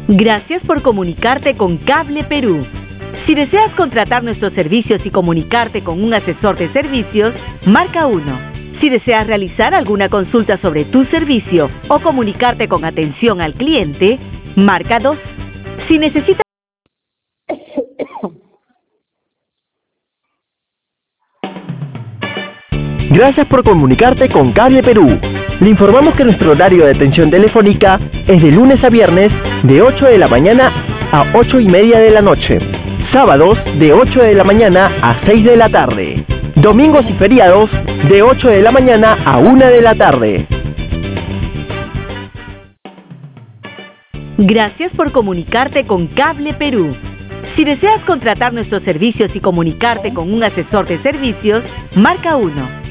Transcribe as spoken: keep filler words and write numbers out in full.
Gracias por comunicarte con Cable Perú. Si deseas contratar nuestros servicios y comunicarte con un asesor de servicios, marca uno. Si deseas realizar alguna consulta sobre tu servicio o comunicarte con atención al cliente, marca dos. Si necesitas... Gracias por comunicarte con Cable Perú. Le informamos que nuestro horario de atención telefónica es de lunes a viernes de ocho de la mañana a ocho y media de la noche. Sábados de ocho de la mañana a seis de la tarde. Domingos y feriados de ocho de la mañana a una de la tarde. Gracias por comunicarte con Cable Perú. Si deseas contratar nuestros servicios y comunicarte con un asesor de servicios, marca uno.